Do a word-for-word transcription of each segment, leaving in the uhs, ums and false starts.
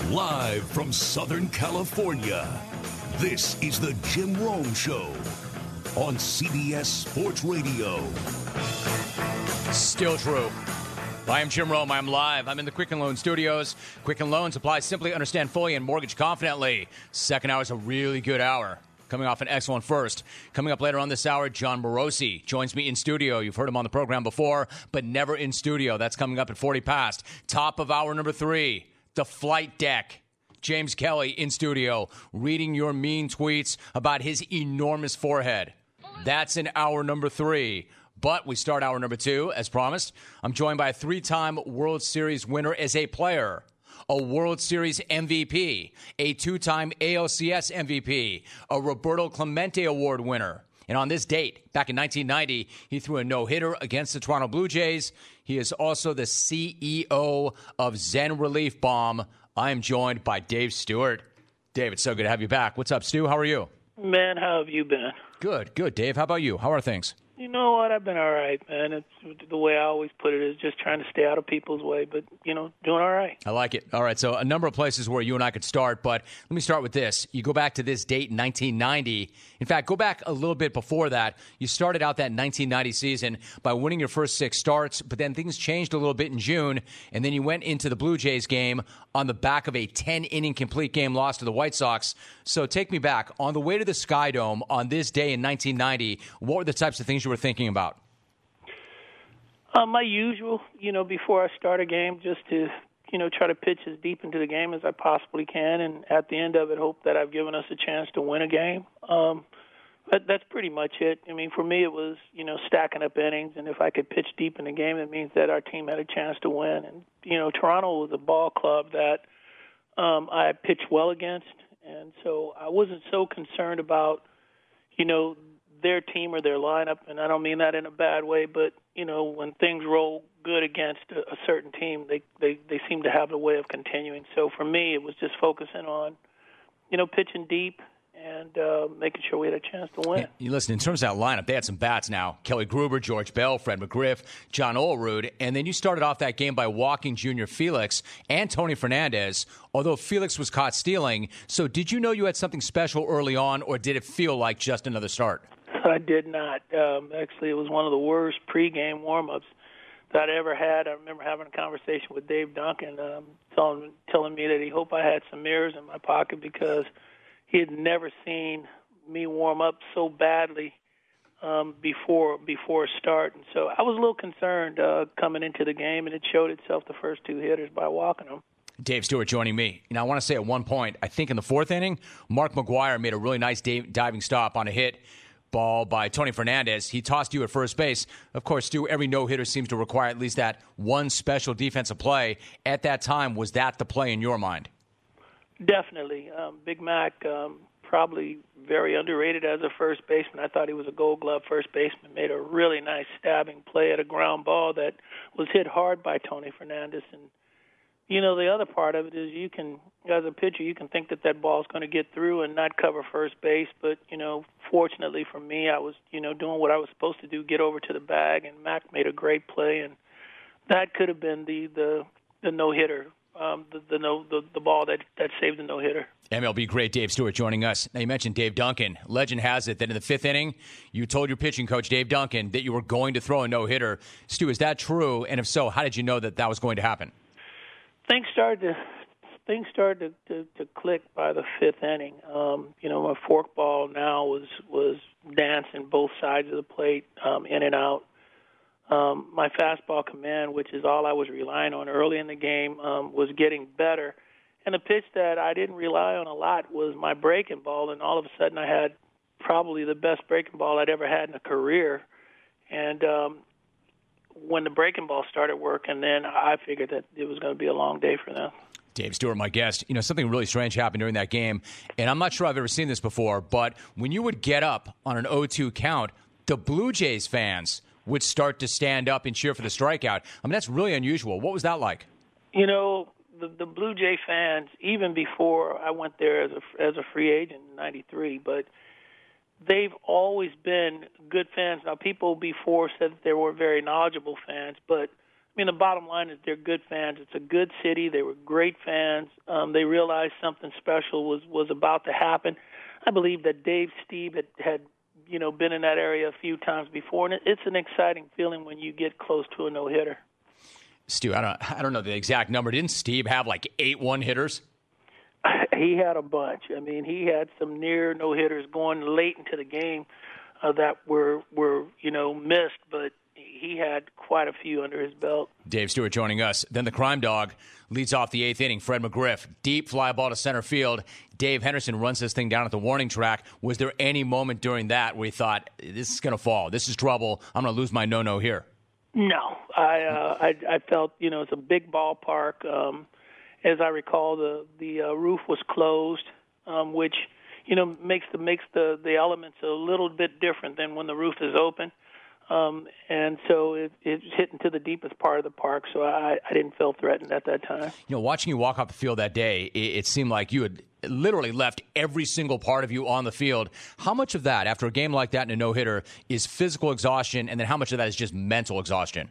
Live from Southern California, this is the Jim Rome Show on C B S Sports Radio. Still true. I am Jim Rome. I'm live. I'm in the Quicken Loan Studios. Quicken Loans apply simply, understand fully, and mortgage confidently. Second hour is a really good hour. Coming off an excellent first. Coming up later on this hour, John Morosi joins me in studio. You've heard him on the program before, but never in studio. That's coming up at forty past. Top of hour number three, the flight deck. James Kelly in studio, reading your mean tweets about his enormous forehead. That's in hour number three. But we start hour number two, as promised. I'm joined by a three-time World Series winner as a player, a World Series M V P, a two-time A L C S M V P, a Roberto Clemente Award winner. And on this date, back in nineteen ninety, he threw a no-hitter against the Toronto Blue Jays. He is also the C E O of Zen Relief Balm. I am joined by Dave Stewart. Dave, it's so good to have you back. What's up, Stu? How are you? Man, how have you been? Good, good. Dave, how about you? How are things? You know what? I've been all right, man. It's the way I always put it is just trying to stay out of people's way, but, you know, doing all right. I like it. All right, so a number of places where you and I could start, but let me start with this. You go back to this date in nineteen ninety. In fact, go back a little bit before that. You started out that nineteen ninety season by winning your first six starts, but then things changed a little bit in June, and then you went into the Blue Jays game on the back of a ten-inning complete game loss to the White Sox. So take me back. On the way to the Sky Dome on this day in nineteen ninety, what were the types of things you were thinking about? Uh, my usual, you know, before I start a game, just to, you know, try to pitch as deep into the game as I possibly can, and at the end of it, hope that I've given us a chance to win a game. Um, but that's pretty much it. I mean, for me, it was, you know, stacking up innings, and if I could pitch deep in the game, it means that our team had a chance to win. And, you know, Toronto was a ball club that um, I pitched well against, and so I wasn't so concerned about, you know, their team or their lineup, and I don't mean that in a bad way, but, you know, when things roll good against a, a certain team, they, they, they seem to have a way of continuing. So for me, it was just focusing on, you know, pitching deep and uh, making sure we had a chance to win. You listen, in terms of that lineup, they had some bats now. Kelly Gruber, George Bell, Fred McGriff, John Olerud, and then you started off that game by walking Junior Felix and Tony Fernandez, although Felix was caught stealing. So did you know you had something special early on, or did it feel like just another start? I did not. Um, actually, it was one of the worst pregame warm-ups that I ever had. I remember having a conversation with Dave Duncan, um, telling, telling me that he hoped I had some mirrors in my pocket because he had never seen me warm up so badly um, before before a start. And so I was a little concerned uh, coming into the game, and it showed itself the first two hitters by walking them. Dave Stewart joining me. And I want to say at one point, I think in the fourth inning, Mark McGwire made a really nice diving stop on a hit ball by Tony Fernandez. He tossed you at first base. Of course, Stu, every no-hitter seems to require at least that one special defensive play. At that time, was that the play in your mind? Definitely. Um, Big Mac, um, probably very underrated as a first baseman. I thought he was a gold glove first baseman, made a really nice stabbing play at a ground ball that was hit hard by Tony Fernandez. And, you know, the other part of it is you can, as a pitcher, you can think that that ball is going to get through and not cover first base. But, you know, fortunately for me, I was, you know, doing what I was supposed to do, get over to the bag, and Mac made a great play. And that could have been the, the, the no-hitter, um, the, the, no, the, the ball that, that saved the no-hitter. M L B great Dave Stewart joining us. Now, you mentioned Dave Duncan. Legend has it that in the fifth inning, you told your pitching coach, Dave Duncan, that you were going to throw a no-hitter. Stu, is that true? And if so, how did you know that that was going to happen? Things started to things started to, to, to click by the fifth inning. Um, you know, my forkball now was was dancing both sides of the plate, um, in and out. Um, my fastball command, which is all I was relying on early in the game, um, was getting better. And the pitch that I didn't rely on a lot was my breaking ball, and all of a sudden I had probably the best breaking ball I'd ever had in a career. And um, when the breaking ball started working, then I figured that it was going to be a long day for them. Dave Stewart, my guest. You know, something really strange happened during that game, and I'm not sure I've ever seen this before, but when you would get up on an oh two count, the Blue Jays fans would start to stand up and cheer for the strikeout. I mean, that's really unusual. What was that like? You know, the, the Blue Jay fans, even before I went there as a, as a free agent in ninety-three, but they've always been good fans. Now, people before said that they were very knowledgeable fans, but mean, the bottom line is they're good fans. It's a good city. They were great fans. Um, they realized something special was, was about to happen. I believe that Dave Stieb had, had, you know, been in that area a few times before, and it, it's an exciting feeling when you get close to a no-hitter. Stu, I don't, I don't know the exact number. Didn't Stieb have like eight one-hitters? He had a bunch. I mean, he had some near no-hitters going late into the game uh, that were, were, you know, missed, but he had quite a few under his belt. Dave Stewart joining us. Then the crime dog leads off the eighth inning. Fred McGriff, deep fly ball to center field. Dave Henderson runs this thing down at the warning track. Was there any moment during that where you thought, this is going to fall, this is trouble, I'm going to lose my no-no here? No. I, uh, I I felt, you know, it's a big ballpark. Um, as I recall, the, the uh, roof was closed, um, which, you know, makes the makes the, the elements a little bit different than when the roof is open. Um, and so it, it's hitting to the deepest part of the park, so I, I didn't feel threatened at that time. You know, watching you walk off the field that day, it, it seemed like you had literally left every single part of you on the field. How much of that, after a game like that in a no-hitter, is physical exhaustion, and then how much of that is just mental exhaustion?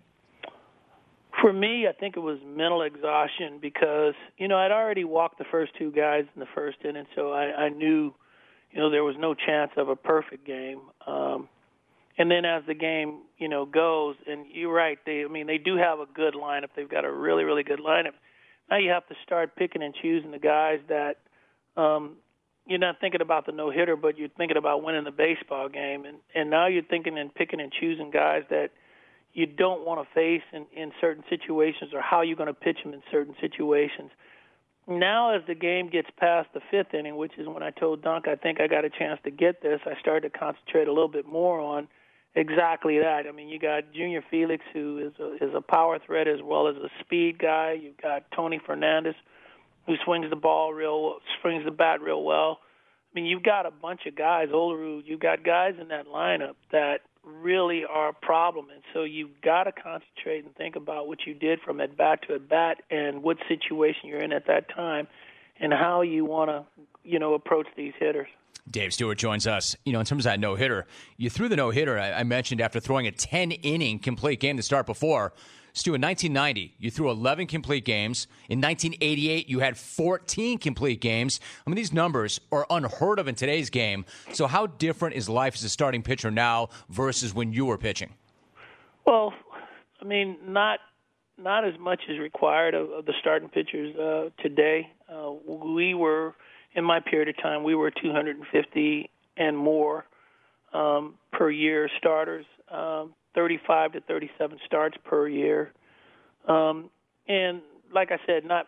For me, I think it was mental exhaustion because, you know, I'd already walked the first two guys in the first inning, so I, I knew, you know, there was no chance of a perfect game. Um, And then as the game, you know, goes, and you're right, they, I mean, they do have a good lineup. They've got a really, really good lineup. Now you have to start picking and choosing the guys that um, you're not thinking about the no-hitter, but you're thinking about winning the baseball game. And, and now you're thinking and picking and choosing guys that you don't want to face in, in certain situations or how you're going to pitch them in certain situations. Now as the game gets past the fifth inning, which is when I told Dunk I think I got a chance to get this, I started to concentrate a little bit more on exactly that. I mean, you got Junior Felix, who is a, is a power threat as well as a speed guy. You've got Tony Fernandez, who swings the ball real, swings the bat real well. I mean, you've got a bunch of guys, Olerud, you've got guys in that lineup that really are a problem. And so you've got to concentrate and think about what you did from at-bat to at-bat and what situation you're in at that time and how you want to, you know, approach these hitters. Dave Stewart joins us. You know, in terms of that no-hitter, you threw the no-hitter, I, I mentioned, after throwing a ten-inning complete game to start before. Stu, in nineteen ninety, you threw eleven complete games. In nineteen eighty-eight, you had fourteen complete games. I mean, these numbers are unheard of in today's game. So how different is life as a starting pitcher now versus when you were pitching? Well, I mean, not not as much as required of, of the starting pitchers uh, today. Uh, we were... In my period of time, we were two hundred fifty and more um, per year starters, um, thirty-five to thirty-seven starts per year. Um, and like I said, not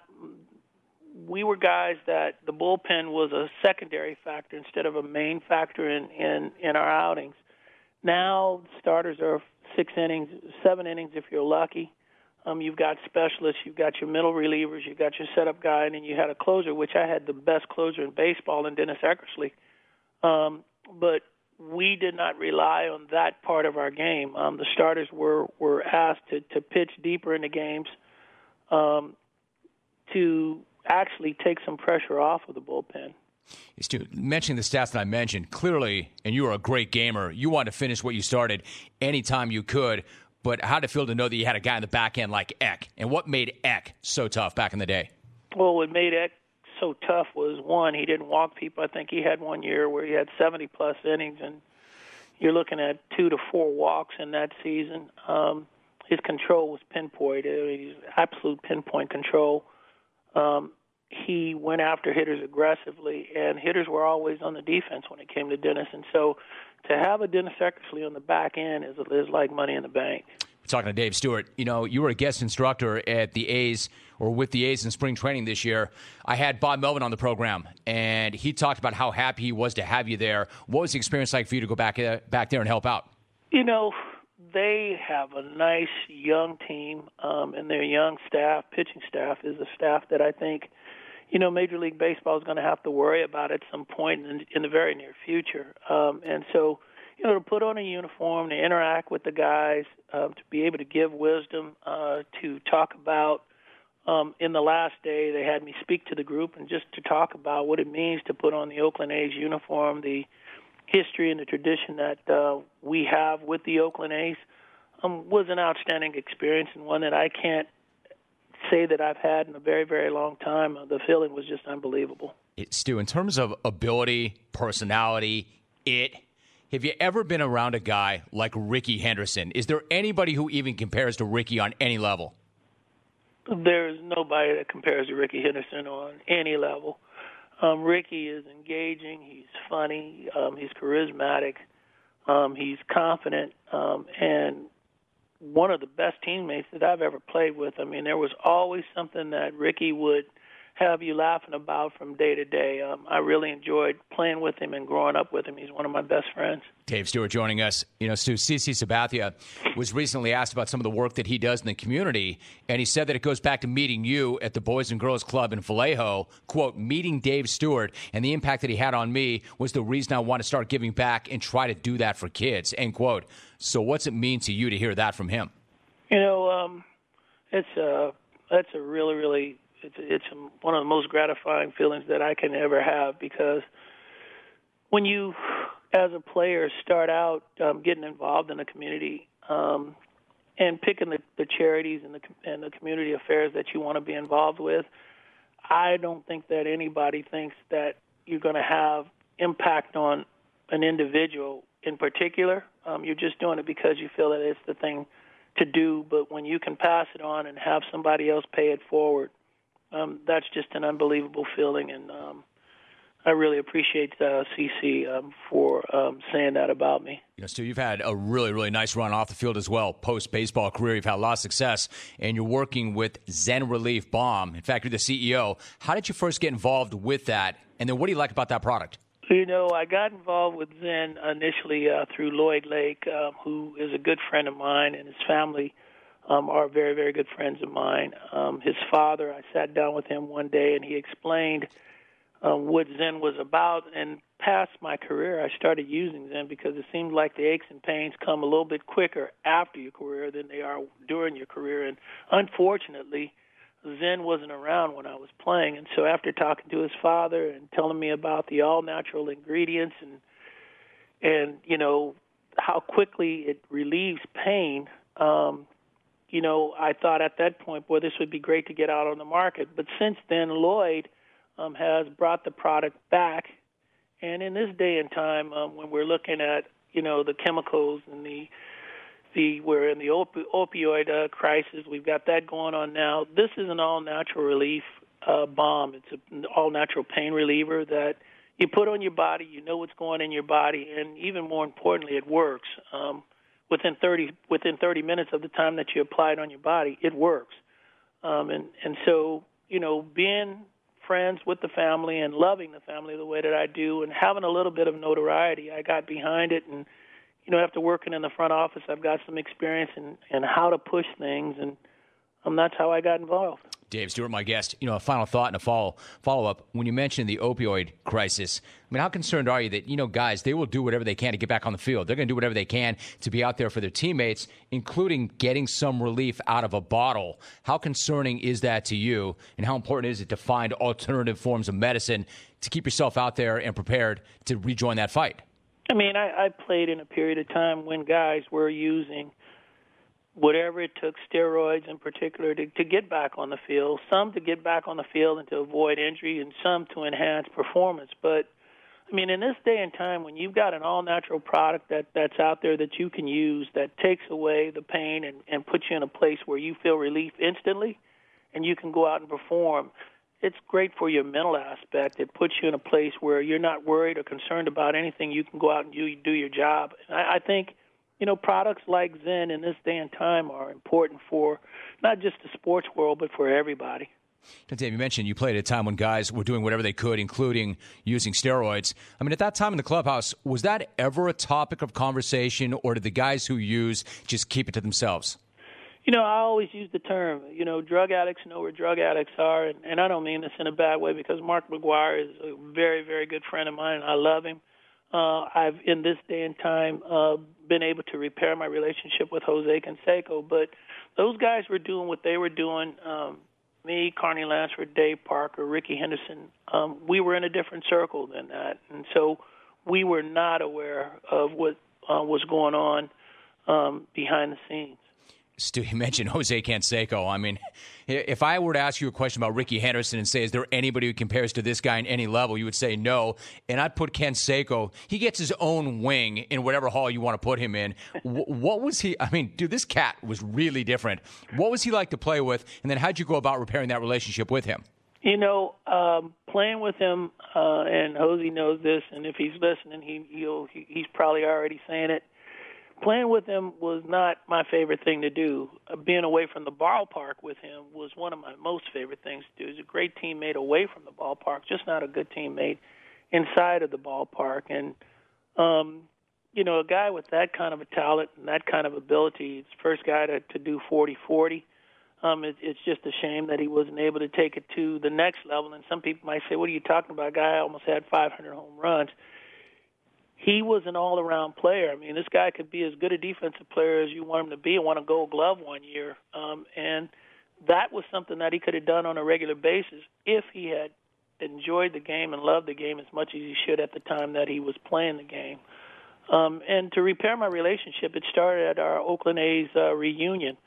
we were guys that the bullpen was a secondary factor instead of a main factor in, in, in our outings. Now starters are six innings, seven innings if you're lucky. Um, you've got specialists, you've got your middle relievers, you've got your setup guy, and then you had a closer, which I had the best closer in baseball in Dennis Eckersley. Um, but we did not rely on that part of our game. Um, the starters were, were asked to, to pitch deeper into games um, to actually take some pressure off of the bullpen. Stu, mentioning the stats that I mentioned, clearly, and you were a great gamer, you wanted to finish what you started anytime you could. But how did it feel to know that you had a guy in the back end like Eck? And what made Eck so tough back in the day? Well, what made Eck so tough was, one, he didn't walk people. I think he had one year where he had seventy-plus innings, and you're looking at two to four walks in that season. Um, his control was pinpoint. He's absolute pinpoint control. Um, he went after hitters aggressively, and hitters were always on the defense when it came to Dennis. And so to have a Dennis Eckersley on the back end is, is like money in the bank. We're talking to Dave Stewart. You know, you were a guest instructor at the A's or with the A's in spring training this year. I had Bob Melvin on the program, and he talked about how happy he was to have you there. What was the experience like for you to go back, uh, back there and help out? You know, they have a nice young team, um, and their young staff, pitching staff, is a staff that I think, you know, Major League Baseball is going to have to worry about at some point in, in the very near future. Um, and so, you know, to put on a uniform, to interact with the guys, uh, to be able to give wisdom, uh, to talk about, um, in the last day, they had me speak to the group and just to talk about what it means to put on the Oakland A's uniform, the history and the tradition that uh, we have with the Oakland A's. um, was an outstanding experience and one that I can't say that I've had in a very, very long time. The feeling was just unbelievable. Stu, in terms of ability, personality, it, have you ever been around a guy like Rickey Henderson? Is there anybody who even compares to Rickey on any level? There's nobody that compares to Rickey Henderson on any level. Um, Rickey is engaging. He's funny. Um, he's charismatic. Um, he's confident. Um, and one of the best teammates that I've ever played with. I mean, there was always something that Rickey would have you laughing about from day to day. Um, I really enjoyed playing with him and growing up with him. He's one of my best friends. Dave Stewart joining us. You know, Stu, CeCe Sabathia was recently asked about some of the work that he does in the community, and he said that it goes back to meeting you at the Boys and Girls Club in Vallejo. Quote, meeting Dave Stewart and the impact that he had on me was the reason I want to start giving back and try to do that for kids, end quote. So what's it mean to you to hear that from him? You know, um, it's a, that's a really, really, it's, it's one of the most gratifying feelings that I can ever have, because when you, as a player, start out um, getting involved in the community um, and picking the, the charities and the, and the community affairs that you want to be involved with, I don't think that anybody thinks that you're going to have impact on an individual in particular. Um, you're just doing it because you feel that it's the thing to do. But when you can pass it on and have somebody else pay it forward, um, that's just an unbelievable feeling. And um, I really appreciate uh, CeCe um, for um, saying that about me. You know, Stu, you've had a really, really nice run off the field as well, post-baseball career. You've had a lot of success, and you're working with Zen Relief Balm. In fact, you're the C E O. How did you first get involved with that? And then what do you like about that product? You know, I got involved with Zen initially uh, through Lloyd Lake, um, who is a good friend of mine, and his family um, are very, very good friends of mine. Um, his father, I sat down with him one day, and he explained um, what Zen was about. And past my career, I started using Zen because it seemed like the aches and pains come a little bit quicker after your career than they are during your career. And unfortunately, Zen wasn't around when I was playing, and so after talking to his father and telling me about the all-natural ingredients and, and you know, how quickly it relieves pain, um, you know, I thought at that point, boy, this would be great to get out on the market. But since then, Lloyd um, has brought the product back, and in this day and time, um, when we're looking at, you know, the chemicals and the The, we're in the opi- opioid uh, crisis. We've got that going on now. This is an all-natural relief uh, balm. It's an all-natural pain reliever that you put on your body. You know what's going in your body, and even more importantly, it works. Um, within thirty within thirty minutes of the time that you apply it on your body, it works. Um, and and so, you know, being friends with the family and loving the family the way that I do, and having a little bit of notoriety, I got behind it. And you know, after working in the front office, I've got some experience in, in how to push things, and um, that's how I got involved. Dave Stewart, my guest. You know, a final thought and a follow, follow-up. When you mentioned the opioid crisis, I mean, how concerned are you that, you know, guys, they will do whatever they can to get back on the field. They're going to do whatever they can to be out there for their teammates, including getting some relief out of a bottle. How concerning is that to you, and how important is it to find alternative forms of medicine to keep yourself out there and prepared to rejoin that fight? I mean, I, I played in a period of time when guys were using whatever it took, steroids in particular, to, to get back on the field, some to get back on the field and to avoid injury, and some to enhance performance. But, I mean, in this day and time, when you've got an all-natural product that, that's out there that you can use that takes away the pain and, and puts you in a place where you feel relief instantly and you can go out and perform, it's great for your mental aspect. It puts you in a place where you're not worried or concerned about anything. You can go out and do, do your job. And I, I think, you know, products like Zen in this day and time are important for not just the sports world, but for everybody. Dave, you mentioned you played at a time when guys were doing whatever they could, including using steroids. I mean, at that time in the clubhouse, was that ever a topic of conversation, or did the guys who use just keep it to themselves? You know, I always use the term, you know, drug addicts know where drug addicts are, and, and I don't mean this in a bad way, because Mark McGuire is a very, very good friend of mine, and I love him. Uh, I've, in this day and time, uh, been able to repair my relationship with Jose Canseco, but those guys were doing what they were doing. Um, me, Carney Lansford, Dave Parker, Rickey Henderson, um, we were in a different circle than that, and so we were not aware of what uh, was going on um, behind the scenes. Stu, you mentioned Jose Canseco. I mean, if I were to ask you a question about Ricky Henderson and say, is there anybody who compares to this guy in any level, you would say no. And I'd put Canseco. He gets his own wing in whatever hall you want to put him in. What was he? I mean, dude, this cat was really different. What was he like to play with? And then how'd you go about repairing that relationship with him? You know, um, playing with him, uh, and Jose knows this, and if he's listening, he, he'll, he, he's probably already saying it. Playing with him was not my favorite thing to do. Uh, being away from the ballpark with him was one of my most favorite things to do. He's a great teammate away from the ballpark, just not a good teammate inside of the ballpark. And, um, you know, a guy with that kind of a talent and that kind of ability, he's the first guy to, to do forty forty. Um, it, it's just a shame that he wasn't able to take it to the next level. And some people might say, what are you talking about? A guy almost had five hundred home runs. He was an all-around player. I mean, this guy could be as good a defensive player as you want him to be and won a Gold Glove one year. Um, and that was something that he could have done on a regular basis if he had enjoyed the game and loved the game as much as he should at the time that he was playing the game. Um, and to repair my relationship, it started at our Oakland A's uh, reunion.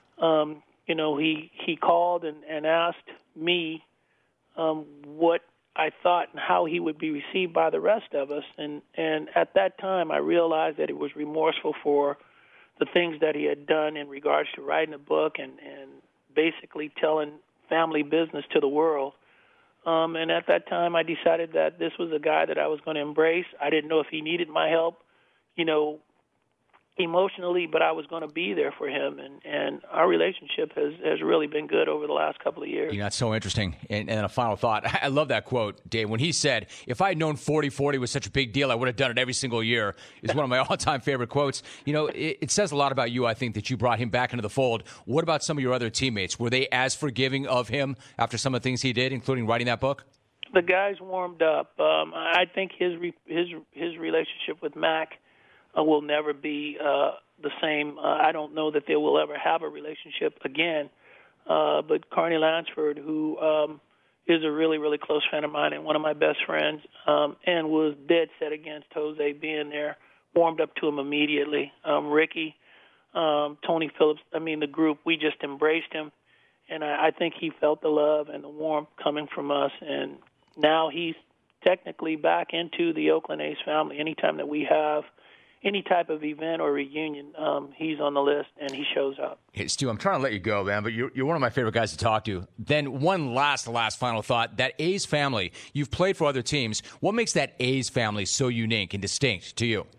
Um, you know, he, he called and, and asked me um, what I thought and how he would be received by the rest of us. And, and at that time, I realized that he was remorseful for the things that he had done in regards to writing a book and, and basically telling family business to the world. Um, and at that time, I decided that this was a guy that I was going to embrace. I didn't know if he needed my help, you know, emotionally, but I was going to be there for him, and, and our relationship has, has really been good over the last couple of years. You know, that's so interesting. And, and a final thought. I love that quote, Dave, when he said, if I had known forty forty was such a big deal, I would have done it every single year, is one of my all-time favorite quotes. You know, it, it says a lot about you, I think, that you brought him back into the fold. What about some of your other teammates? Were they as forgiving of him after some of the things he did, including writing that book? The guys warmed up. Um, I think his re, his his relationship with Mac Uh, will never be uh, the same. Uh, I don't know that they will ever have a relationship again. Uh, but Carney Lansford, who um, is a really, really close friend of mine and one of my best friends, um, and was dead set against Jose being there, warmed up to him immediately. Um, Ricky, um, Tony Phillips, I mean, the group, we just embraced him. And I, I think he felt the love and the warmth coming from us. And now he's technically back into the Oakland A's family. Anytime that we have any type of event or reunion, um, he's on the list, and he shows up. Hey, Stu, I'm trying to let you go, man, but you're, you're one of my favorite guys to talk to. Then one last, last final thought. That A's family, you've played for other teams. What makes that A's family so unique and distinct to you?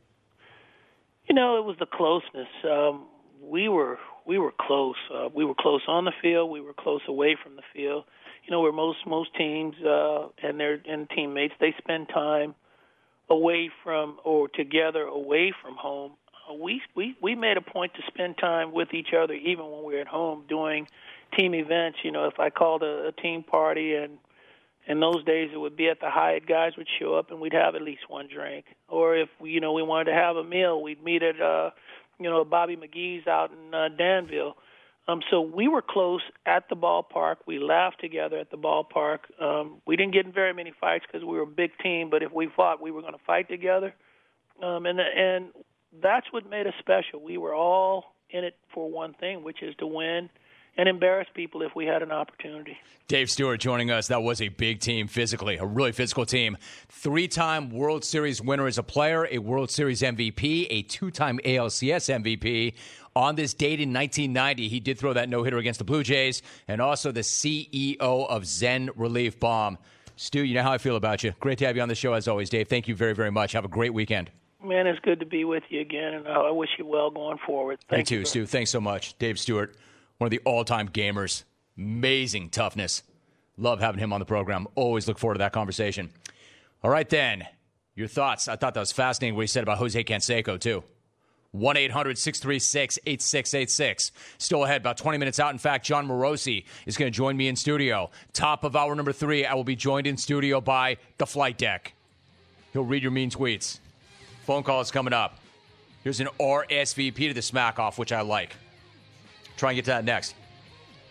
You know, it was the closeness. Um, we were we were close. Uh, we were close on the field. We were close away from the field. You know, where most most teams uh, and their and teammates, they spend time away from or together away from home. Uh, we, we we made a point to spend time with each other even when we were at home doing team events. You know, if I called a, a team party, and in those days it would be at the Hyatt, guys would show up and we'd have at least one drink. Or if, you know, we wanted to have a meal, we'd meet at, uh, you know, Bobby McGee's out in uh, Danville. Um, so we were close at the ballpark. We laughed together at the ballpark. Um, we didn't get in very many fights because we were a big team, but if we fought, we were going to fight together. Um, and and that's what made us special. We were all in it for one thing, which is to win and embarrass people if we had an opportunity. Dave Stewart joining us. That was a big team physically, a really physical team. Three-time World Series winner as a player, a World Series M V P, a two-time A L C S M V P. On this date in nineteen ninety, he did throw that no-hitter against the Blue Jays, and also the C E O of Zen Relief Balm. Stu, you know how I feel about you. Great to have you on the show as always, Dave. Thank you very, very much. Have a great weekend. Man, it's good to be with you again, and I wish you well going forward. Thank you you too, Stu. Thanks so much. Dave Stewart, one of the all-time gamers. Amazing toughness. Love having him on the program. Always look forward to that conversation. All right, then. Your thoughts. I thought that was fascinating what he said about Jose Canseco, too. one eight hundred six three six eight six eight six. Still ahead, about twenty minutes out. In fact, John Morosi is going to join me in studio. Top of hour number three, I will be joined in studio by the flight deck. He'll read your mean tweets. Phone call is coming up. Here's an R S V P to the smack off, which I like. Try and get to that next.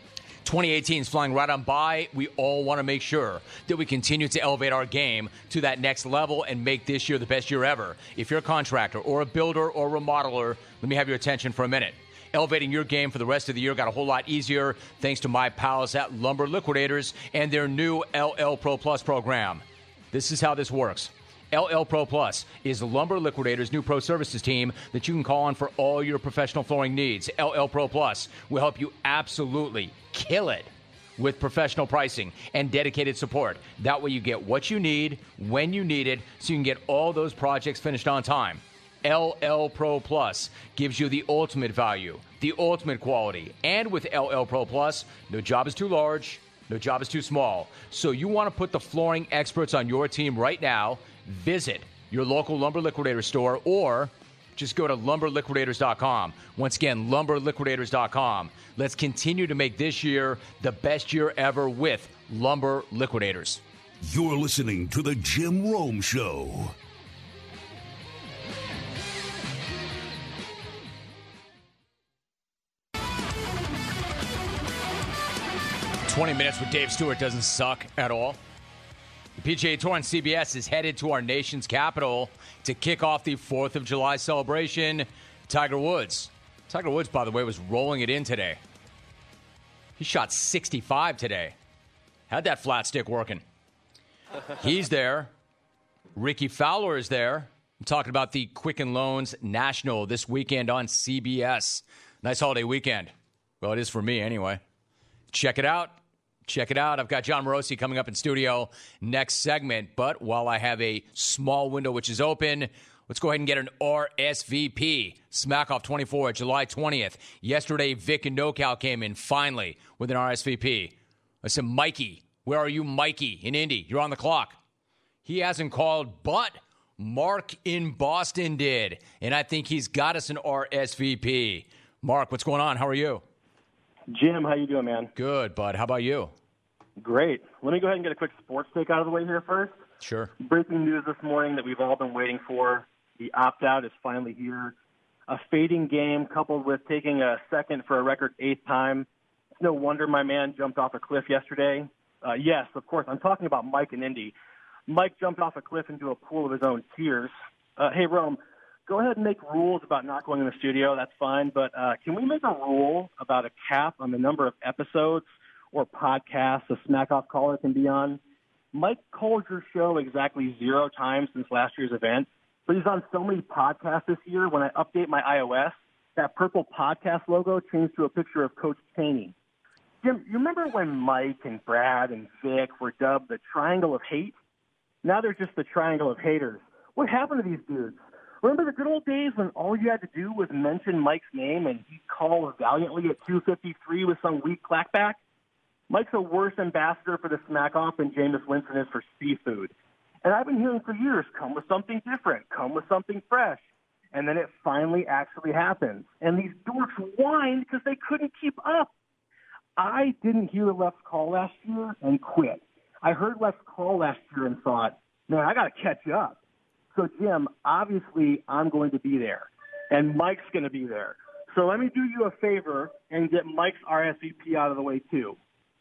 twenty eighteen is flying right on by. We all want to make sure that we continue to elevate our game to that next level and make this year the best year ever. If you're a contractor or a builder or a remodeler, let me have your attention for a minute. Elevating your game for the rest of the year got a whole lot easier thanks to my pals at Lumber Liquidators and their new L L Pro Plus program. This is how this works. L L Pro Plus is Lumber Liquidators' new pro services team that you can call on for all your professional flooring needs. L L Pro Plus will help you absolutely kill it with professional pricing and dedicated support. That way you get what you need, when you need it, so you can get all those projects finished on time. L L Pro Plus gives you the ultimate value, the ultimate quality. And with L L Pro Plus, no job is too large, no job is too small. So you want to put the flooring experts on your team right now. Visit your local Lumber Liquidator store or just go to lumber liquidators dot com. Once again, lumber liquidators dot com. Let's continue to make this year the best year ever with Lumber Liquidators. You're listening to The Jim Rome Show. twenty minutes with Dave Stewart doesn't suck at all. The P G A Tour on C B S is headed to our nation's capital to kick off the fourth of July celebration. Tiger Woods. Tiger Woods, by the way, was rolling it in today. He shot sixty-five today. Had that flat stick working. He's there. Ricky Fowler is there. I'm talking about the Quicken Loans National this weekend on C B S. Nice holiday weekend. Well, it is for me anyway. Check it out. Check it out. I've got John Morosi coming up in studio next segment. But while I have a small window which is open, let's go ahead and get an R S V P. Smack Off twenty-four, July twentieth. Yesterday, Vic and NoCal came in finally with an R S V P. I said, Mikey, where are you, Mikey, in Indy? You're on the clock. He hasn't called, but Mark in Boston did. And I think he's got us an R S V P. Mark, what's going on? How are you? Jim, how you doing, man? Good, bud. How about you? Great. Let me go ahead and get a quick sports take out of the way here first. Sure. Breaking news this morning that we've all been waiting for. The opt-out is finally here. A fading game coupled with taking a second for a record eighth time. It's no wonder my man jumped off a cliff yesterday. Uh, yes, of course, I'm talking about Mike in Indy. Mike jumped off a cliff into a pool of his own tears. Uh, hey, Rome, go ahead and make rules about not going in the studio. That's fine. But uh, can we make a rule about a cap on the number of episodes or podcasts a Smack Off caller can be on? Mike called your show exactly zero times since last year's event, but he's on so many podcasts this year. When I update my iOS, that purple podcast logo changed to a picture of Coach Chaney. Jim, you remember when Mike and Brad and Vic were dubbed the Triangle of Hate? Now they're just the Triangle of Haters. What happened to these dudes? Remember the good old days when all you had to do was mention Mike's name and he'd call valiantly at two fifty-three with some weak clackback? Mike's a worse ambassador for the Smack Off than Jameis Winston is for seafood. And I've been hearing for years, come with something different, come with something fresh. And then it finally actually happens. And these dorks whined because they couldn't keep up. I didn't hear Left's call last year and quit. I heard Left's call last year and thought, man, I got to catch up. So, Jim, obviously I'm going to be there, and Mike's going to be there. So let me do you a favor and get Mike's R S V P out of the way, too.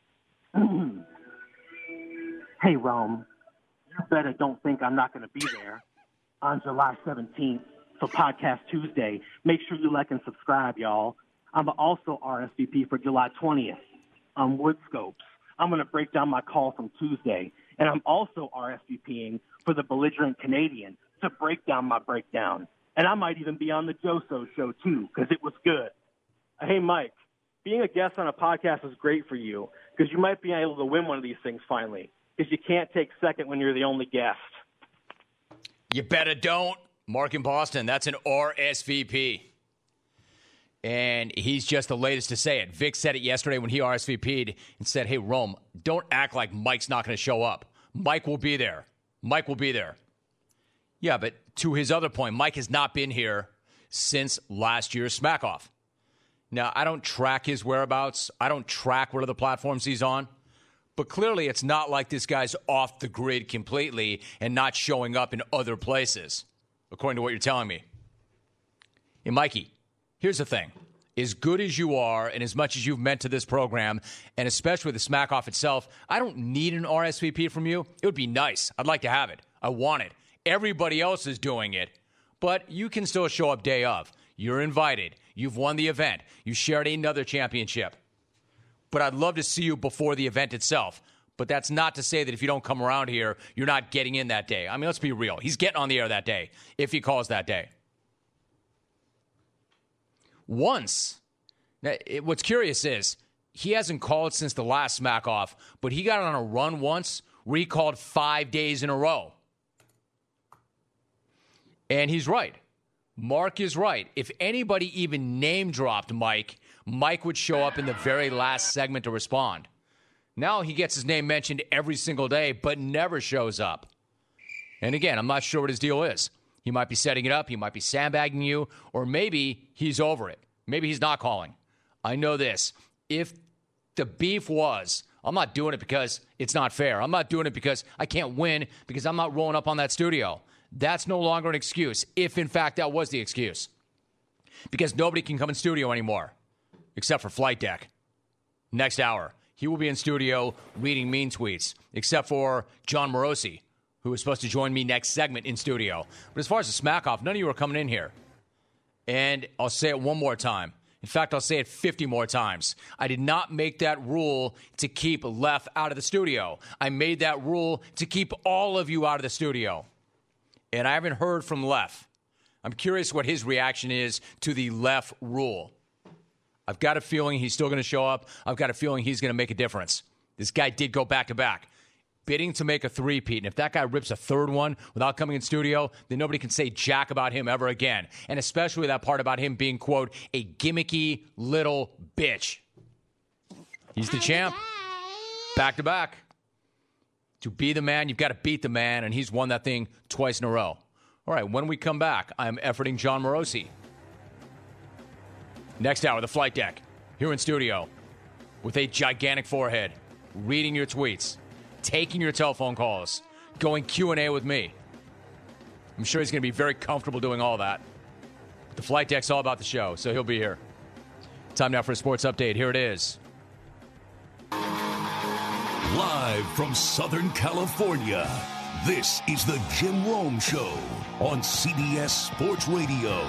Hey, Rome, you better don't think I'm not going to be there on July seventeenth for Podcast Tuesday. Make sure you like and subscribe, y'all. I'm also R S V P for July twentieth on Woodscopes. I'm going to break down my call from Tuesday. And I'm also RSVPing for the Belligerent Canadian to break down my breakdown. And I might even be on the Joso show, too, because it was good. Hey, Mike, being a guest on a podcast is great for you because you might be able to win one of these things finally because you can't take second when you're the only guest. You better don't. Mark in Boston, that's an R S V P. And he's just the latest to say it. Vic said it yesterday when he R S V P'd and said, hey, Rome, don't act like Mike's not going to show up. Mike will be there. Mike will be there. Yeah, but to his other point, Mike has not been here since last year's Smack Off. Now, I don't track his whereabouts. I don't track what other platforms he's on. But clearly it's not like this guy's off the grid completely and not showing up in other places, according to what you're telling me. Hey, Mikey, here's the thing. as good as you are and as much as you've meant to this program, and especially the Smack Off itself, I don't need an R S V P from you. It would be nice. I'd like to have it. I want it. Everybody else is doing it, but you can still show up day of. You're invited. You've won the event. You shared another championship. But I'd love to see you before the event itself. But that's not to say that if you don't come around here, you're not getting in that day. I mean, let's be real. He's getting on the air that day, if he calls that day. Once. Now, it, what's curious is he hasn't called since the last Smack Off, but he got on a run once where he called five days in a row. And he's right. Mark is right. If anybody even name-dropped Mike, Mike would show up in the very last segment to respond. Now he gets his name mentioned every single day, but never shows up. And again, I'm not sure what his deal is. He might be setting it up. He might be sandbagging you. Or maybe he's over it. Maybe he's not calling. I know this. If the beef was, I'm not doing it because it's not fair. I'm not doing it because I can't win because I'm not rolling up on that studio. That's no longer an excuse, if in fact that was the excuse. Because nobody can come in studio anymore, except for Flight Deck. Next hour, he will be in studio reading mean tweets, except for John Morosi, who is supposed to join me next segment in studio. But as far as the Smack Off, none of you are coming in here. And I'll say it one more time. In fact, I'll say it fifty more times. I did not make that rule to keep Lef out of the studio. I made that rule to keep all of you out of the studio. And I haven't heard from Lef. I'm curious what his reaction is to the Lef rule. I've got a feeling he's still going to show up. I've got a feeling he's going to make a difference. This guy did go back-to-back, bidding to make a three-peat. And if that guy rips a third one without coming in studio, then nobody can say jack about him ever again. And especially that part about him being, quote, a gimmicky little bitch. He's the champ. Back-to-back. To be the man, you've got to beat the man, and he's won that thing twice in a row. All right, when we come back, I'm efforting John Morosi. Next hour, the Flight Deck, here in studio, with a gigantic forehead, reading your tweets, taking your telephone calls, going Q and A with me. I'm sure he's going to be very comfortable doing all that. The Flight Deck's all about the show, so he'll be here. Time now for a sports update. Here it is. Live from Southern California, this is the Jim Rome Show on C B S Sports Radio.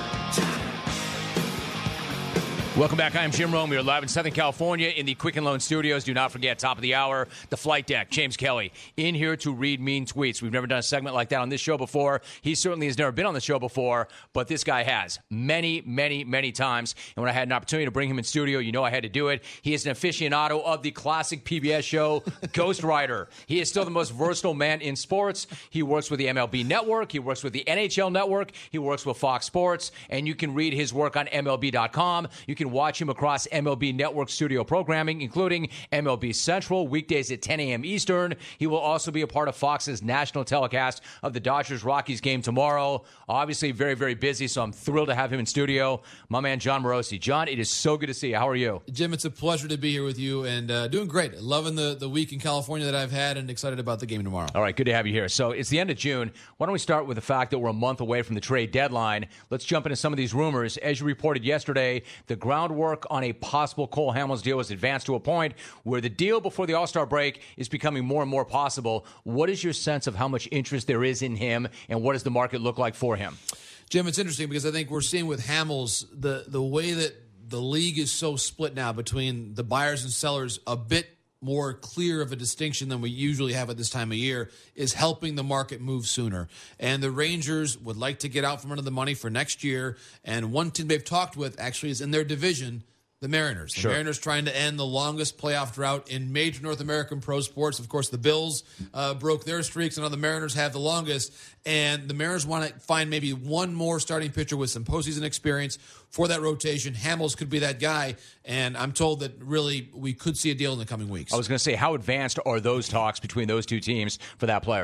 Welcome back. I am Jim Rome. We are live in Southern California in the Quicken Loan Studios. Do not forget, top of the hour, the Flight Deck. James Kelly in here to read mean tweets. We've never done a segment like that on this show before. He certainly has never been on the show before, but this guy has many, many, many times. And when I had an opportunity to bring him in studio, you know I had to do it. He is an aficionado of the classic P B S show, Ghost Rider. He is still the most versatile man in sports. He works with the M L B Network. He works with the N H L Network. He works with Fox Sports. And you can read his work on M L B dot com. You can watch him across M L B Network studio programming, including M L B Central, weekdays at ten a.m. Eastern. He will also be a part of Fox's national telecast of the Dodgers-Rockies game tomorrow. Obviously very, very busy, so I'm thrilled to have him in studio. My man, John Morosi. John, it is so good to see you. How are you? Jim, it's a pleasure to be here with you and uh, doing great. Loving the, the week in California that I've had and excited about the game tomorrow. All right, good to have you here. So it's the end of June. Why don't we start with the fact that we're a month away from the trade deadline. Let's jump into some of these rumors. As you reported yesterday, the groundwork on a possible Cole Hamels deal has advanced to a point where the deal before the All-Star break is becoming more and more possible. What is your sense of how much interest there is in him, and what does the market look like for him? Jim, it's interesting because I think we're seeing with Hamels the, the way that the league is so split now between the buyers and sellers, a bit more clear of a distinction than we usually have at this time of year, is helping the market move sooner. And the Rangers would like to get out from under the money for next year. And one team they've talked with actually is in their division, the Mariners. The sure. Mariners trying to end the longest playoff drought in major North American pro sports. Of course, the Bills uh, broke their streaks, and now the Mariners have the longest. And the Mariners want to find maybe one more starting pitcher with some postseason experience for that rotation. Hamels could be that guy, and I'm told that really we could see a deal in the coming weeks. I was going to say, how advanced are those talks between those two teams for that player?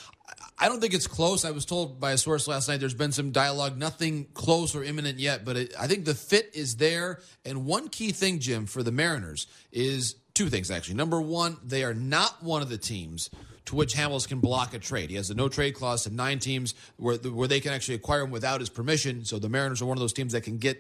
I don't think it's close. I was told by a source last night there's been some dialogue, nothing close or imminent yet, but it, I think the fit is there. And one key thing, Jim, for the Mariners is two things, actually. Number one, they are not one of the teams to which Hamels can block a trade. He has a no-trade clause to nine teams where, where they can actually acquire him without his permission. So the Mariners are one of those teams that can get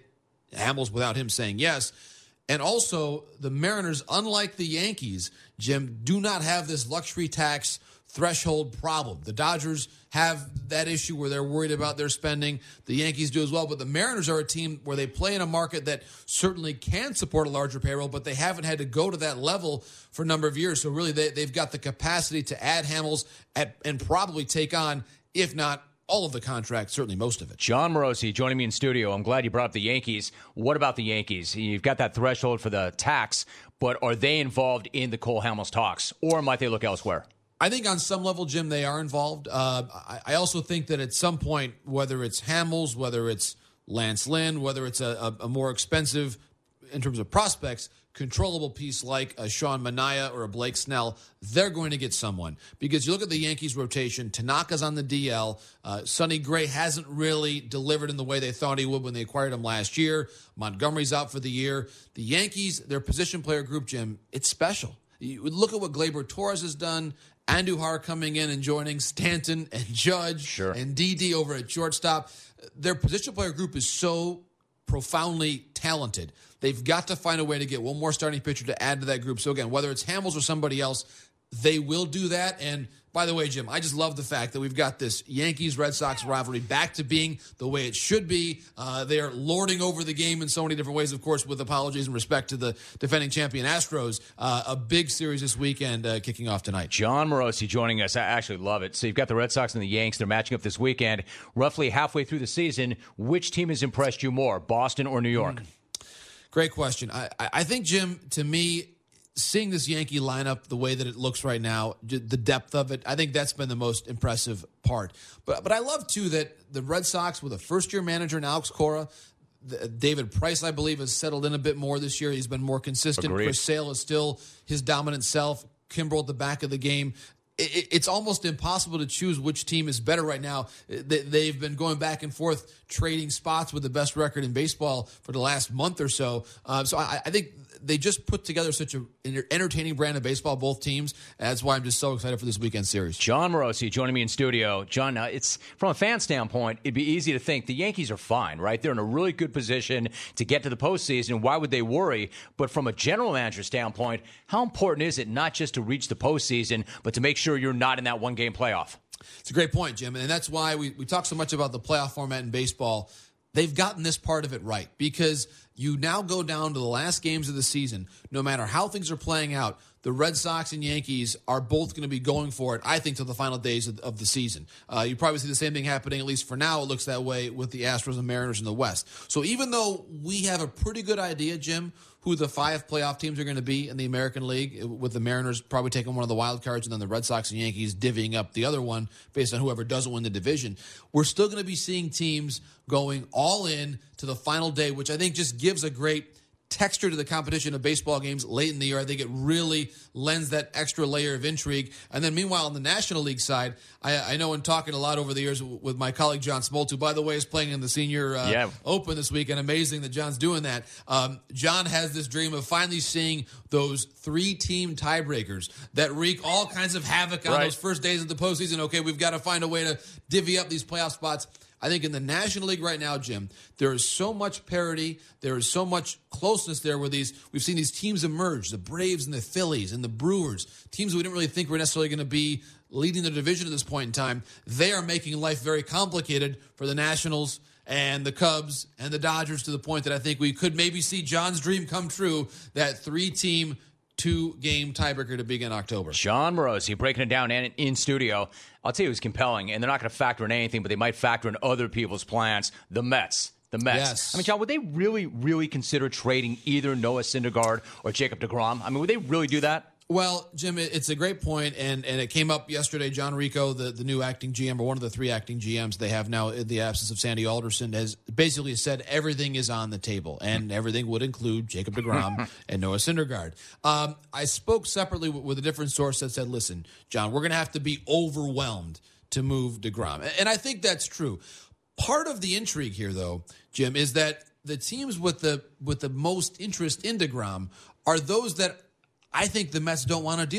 Hamels without him saying yes. And also, the Mariners, unlike the Yankees, Jim, do not have this luxury tax threshold problem. The Dodgers have that issue where they're worried about their spending. The Yankees do as well. But the Mariners are a team where they play in a market that certainly can support a larger payroll, but they haven't had to go to that level for a number of years. So really, they, they've got the capacity to add Hamels at, and probably take on, if not all of the contracts, certainly most of it. John Morosi joining me in studio. I'm glad you brought up the Yankees. What about the Yankees? You've got that threshold for the tax, but are they involved in the Cole Hamels talks, or might they look elsewhere? I think on some level, Jim, they are involved. Uh, I, I also think that at some point, whether it's Hamels, whether it's Lance Lynn, whether it's a, a, a more expensive, in terms of prospects, controllable piece like a Sean Manaea or a Blake Snell, they're going to get someone. Because you look at the Yankees rotation, Tanaka's on the D L. Uh, Sonny Gray hasn't really delivered in the way they thought he would when they acquired him last year. Montgomery's out for the year. The Yankees, their position player group, Jim, it's special. You look at what Gleyber Torres has done. Andujar coming in and joining Stanton and Judge sure. and Didi over at shortstop. Their position player group is so profoundly talented. They've got to find a way to get one more starting pitcher to add to that group. So again, whether it's Hamels or somebody else, they will do that. And by the way, Jim, I just love the fact that we've got this Yankees-Red Sox rivalry back to being the way it should be. Uh, they are lording over the game in so many different ways, of course, with apologies and respect to the defending champion Astros. Uh, a big series this weekend uh, kicking off tonight. John Morosi joining us. I actually love it. So you've got the Red Sox and the Yanks. They're matching up this weekend. Roughly halfway through the season, which team has impressed you more, Boston or New York? Mm. Great question. I, I think, Jim, to me, seeing this Yankee lineup the way that it looks right now, the depth of it, I think that's been the most impressive part. But but I love, too, that the Red Sox with a first-year manager in Alex Cora, the, David Price, I believe, has settled in a bit more this year. He's been more consistent. Agreed. Chris Sale is still his dominant self. Kimbrel at the back of the game. It, it's almost impossible to choose which team is better right now. They, they've been going back and forth, trading spots with the best record in baseball for the last month or so. Uh, so I, I think they just put together such an entertaining brand of baseball, both teams. That's why I'm just so excited for this weekend series. John Morosi joining me in studio. John, uh, it's from a fan standpoint, it'd be easy to think the Yankees are fine, right? They're in a really good position to get to the postseason. Why would they worry? But from a general manager standpoint, how important is it not just to reach the postseason, but to make sure you're not in that one-game playoff? It's a great point, Jim. And that's why we, we talk so much about the playoff format in baseball. They've gotten this part of it right because you now go down to the last games of the season. No matter how things are playing out, the Red Sox and Yankees are both going to be going for it, I think, till the final days of, of the season. Uh, you probably see the same thing happening, at least for now, it looks that way with the Astros and Mariners in the West. So even though we have a pretty good idea, Jim, who the five playoff teams are going to be in the American League, with the Mariners probably taking one of the wild cards and then the Red Sox and Yankees divvying up the other one based on whoever doesn't win the division, we're still going to be seeing teams going all in to the final day, which I think just gives a great texture to the competition of baseball games late in the year. I think it really lends that extra layer of intrigue. And then meanwhile, on the National League side, I, I know in talking a lot over the years with my colleague John Smoltz, who, by the way, is playing in the Senior uh, yeah. Open this weekend. Amazing that John's doing that. Um, John has this dream of finally seeing those three-team tiebreakers that wreak all kinds of havoc on right. those first days of the postseason. Okay, we've got to find a way to divvy up these playoff spots. I think in the National League right now, Jim, there is so much parity. There is so much closeness there where these we've seen these teams emerge, the Braves and the Phillies and the Brewers, teams we didn't really think were necessarily going to be leading the division at this point in time. They are making life very complicated for the Nationals and the Cubs and the Dodgers to the point that I think we could maybe see John's dream come true, that three-team two-game tiebreaker to begin October. John Morosi breaking it down in, in studio. I'll tell you, it was compelling, and they're not going to factor in anything, but they might factor in other people's plans. The Mets. The Mets. Yes. I mean, John, would they really, really consider trading either Noah Syndergaard or Jacob deGrom? I mean, would they really do that? Well, Jim, it's a great point, and, and it came up yesterday. John Rico, the, the new acting G M, or one of the three acting G Ms they have now in the absence of Sandy Alderson, has basically said everything is on the table, and everything would include Jacob deGrom and Noah Syndergaard. Um, I spoke separately with, with a different source that said, listen, John, we're going to have to be overwhelmed to move deGrom. And I think that's true. Part of the intrigue here, though, Jim, is that the teams with the with the most interest in deGrom are those that I think the Mets don't want to deal with.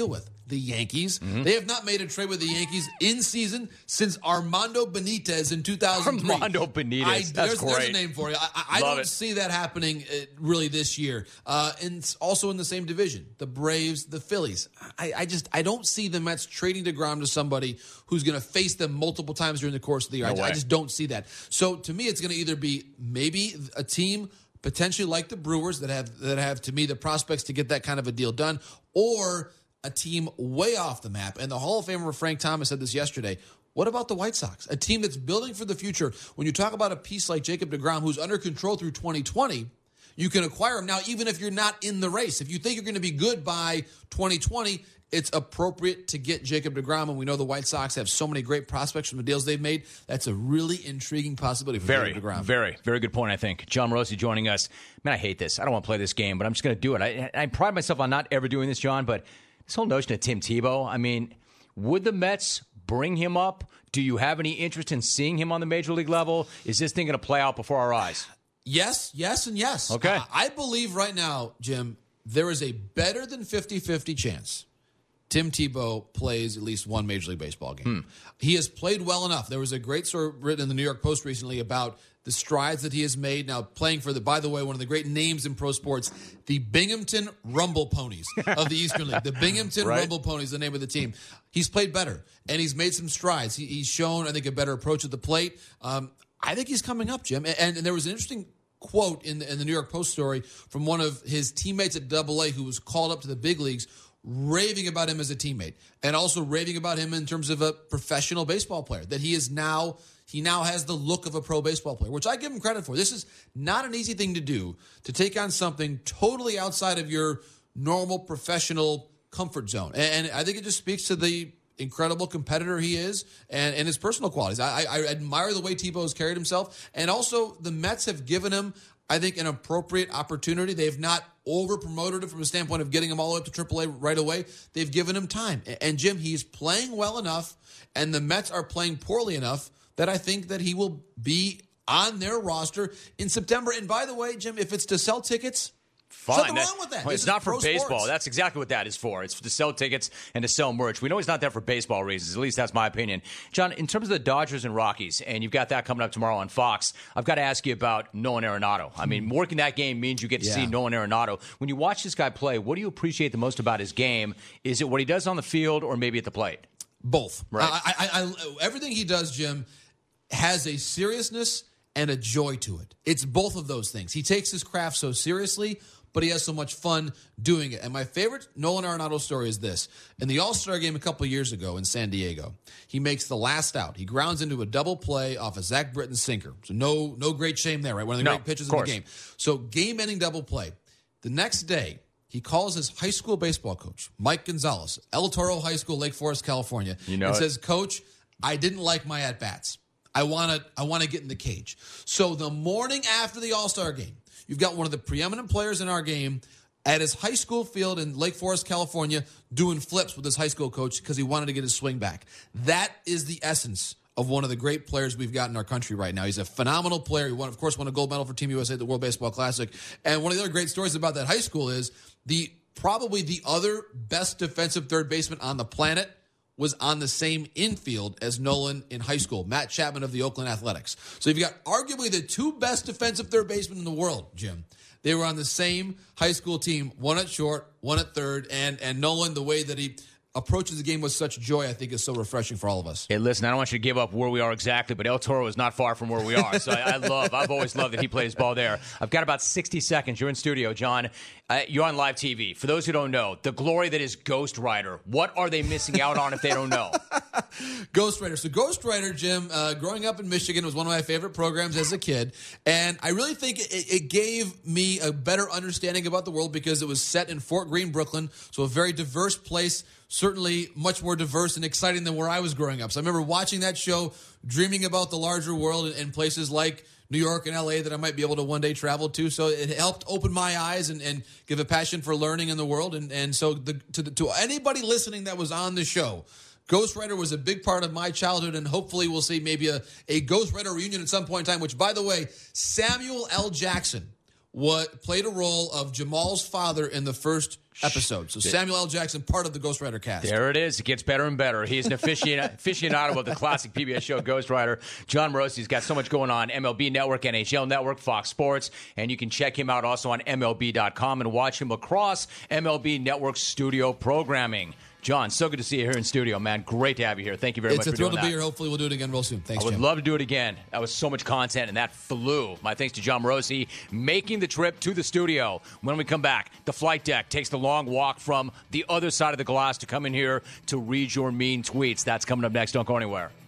the Yankees. Mm-hmm. They have not made a trade with the Yankees in season since Armando Benitez in two thousand three. Armando Benitez, I, that's there's, great. There's a name for you. I, I don't it. see that happening uh, really this year. Uh, and also in the same division, the Braves, the Phillies. I, I just I don't see the Mets trading DeGrom to somebody who's going to face them multiple times during the course of the year. No I, way. I just don't see that. So to me, it's going to either be maybe a team potentially like the Brewers that have that have to me the prospects to get that kind of a deal done, or a team way off the map. And the Hall of Famer Frank Thomas said this yesterday. What about the White Sox? A team that's building for the future. When you talk about a piece like Jacob deGrom, who's under control through twenty twenty, you can acquire him now even if you're not in the race. If you think you're going to be good by twenty twenty, it's appropriate to get Jacob deGrom. And we know the White Sox have so many great prospects from the deals they've made. That's a really intriguing possibility for very, Jacob deGrom. Very, very good point, I think. John Morosi joining us. Man, I hate this. I don't want to play this game, but I'm just going to do it. I, I pride myself on not ever doing this, John, but this whole notion of Tim Tebow, I mean, would the Mets bring him up? Do you have any interest in seeing him on the major league level? Is this thing going to play out before our eyes? Yes, yes, and yes. Okay. Uh, I believe right now, Jim, there is a better than fifty-fifty chance Tim Tebow plays at least one Major League Baseball game. Hmm. He has played well enough. There was a great story written in the New York Post recently about the strides that he has made. Now, playing for the, by the way, one of the great names in pro sports, the Binghamton Rumble Ponies of the Eastern League. The Binghamton right. Rumble Ponies, the name of the team. He's played better, and he's made some strides. He, he's shown, I think, a better approach at the plate. Um, I think he's coming up, Jim. And, and there was an interesting quote in the, in the New York Post story from one of his teammates at Double A who was called up to the big leagues, raving about him as a teammate and also raving about him in terms of a professional baseball player, that he is now he now has the look of a pro baseball player, which I give him credit for. This is not an easy thing to do, to take on something totally outside of your normal professional comfort zone. And, and I think it just speaks to the incredible competitor he is and, and his personal qualities. I, I, I admire the way Tebow has carried himself. And also the Mets have given him, I think, an appropriate opportunity. They've not over-promoted him from a standpoint of getting him all the way up to triple A right away. They've given him time. And, Jim, he's playing well enough, and the Mets are playing poorly enough that I think that he will be on their roster in September. And by the way, Jim, if it's to sell tickets, Fine. nothing That, wrong with that. Well, This it's not is for pro baseball. sports. That's exactly what that is for. It's to sell tickets and to sell merch. We know it's not there for baseball reasons. At least that's my opinion. John, in terms of the Dodgers and Rockies, and you've got that coming up tomorrow on Fox, I've got to ask you about Nolan Arenado. I mean, working that game means you get to Yeah. see Nolan Arenado. When you watch this guy play, what do you appreciate the most about his game? Is it what he does on the field or maybe at the plate? Both. Right. I, I, I, everything he does, Jim, has a seriousness and a joy to it. It's both of those things. He takes his craft so seriously, but he has so much fun doing it. And my favorite Nolan Arenado story is this. In the All-Star game a couple of years ago in San Diego, he makes the last out. He grounds into a double play off a Zach Britton sinker. So no no great shame there, right? One of the No, great pitches of in course. the game. So game-ending double play. The next day, he calls his high school baseball coach, Mike Gonzalez, El Toro High School, Lake Forest, California, You know and it. says, Coach, I didn't like my at-bats. I want to I want to get in the cage. So the morning after the All-Star game, you've got one of the preeminent players in our game at his high school field in Lake Forest, California, doing flips with his high school coach because he wanted to get his swing back. That is the essence of one of the great players we've got in our country right now. He's a phenomenal player. He won, of course, won a gold medal for Team U S A at the World Baseball Classic. And one of the other great stories about that high school is the probably the other best defensive third baseman on the planet was on the same infield as Nolan in high school, Matt Chapman of the Oakland Athletics. So you've got arguably the two best defensive third basemen in the world, Jim. They were on the same high school team, one at short, one at third, and and Nolan, the way that he approaches the game with such joy, I think is so refreshing for all of us. Hey, listen, I don't want you to give up where we are exactly, but El Toro is not far from where we are. So I, I love, I've always loved that he plays ball there. I've got about sixty seconds. You're in studio, John. Uh, you're on live T V. For those who don't know, the glory that is Ghost Rider, what are they missing out on if they don't know? Ghost Rider. So Ghost Rider, Jim, uh, growing up in Michigan was one of my favorite programs as a kid. And I really think it, it gave me a better understanding about the world because it was set in Fort Greene, Brooklyn. So a very diverse place, certainly much more diverse and exciting than where I was growing up. So I remember watching that show, dreaming about the larger world in places like New York and L A that I might be able to one day travel to. So it helped open my eyes and, and give a passion for learning in the world. And, and so the, to, the, to anybody listening that was on the show, Ghost Rider was a big part of my childhood, and hopefully we'll see maybe a, a Ghost Rider reunion at some point in time, which, by the way, Samuel L. Jackson what played a role of Jamal's father in the first episode. So Samuel L. Jackson, part of the Ghost Rider cast. There it is. It gets better and better. He's an aficionado, aficionado of the classic P B S show Ghost Rider. Jon Morossy's got so much going on. M L B Network, N H L Network, Fox Sports. And you can check him out also on M L B dot com and watch him across M L B Network studio programming. John, so good to see you here in studio, man. Great to have you here. Thank you very it's much for doing that. It's a thrill to that. be here. Hopefully we'll do it again real soon. Thanks, I would Jim. love to do it again. That was so much content, and that flew. My thanks to Jon Morossy making the trip to the studio. When we come back, the flight deck takes the long walk from the other side of the glass to come in here to read your mean tweets. That's coming up next. Don't go anywhere.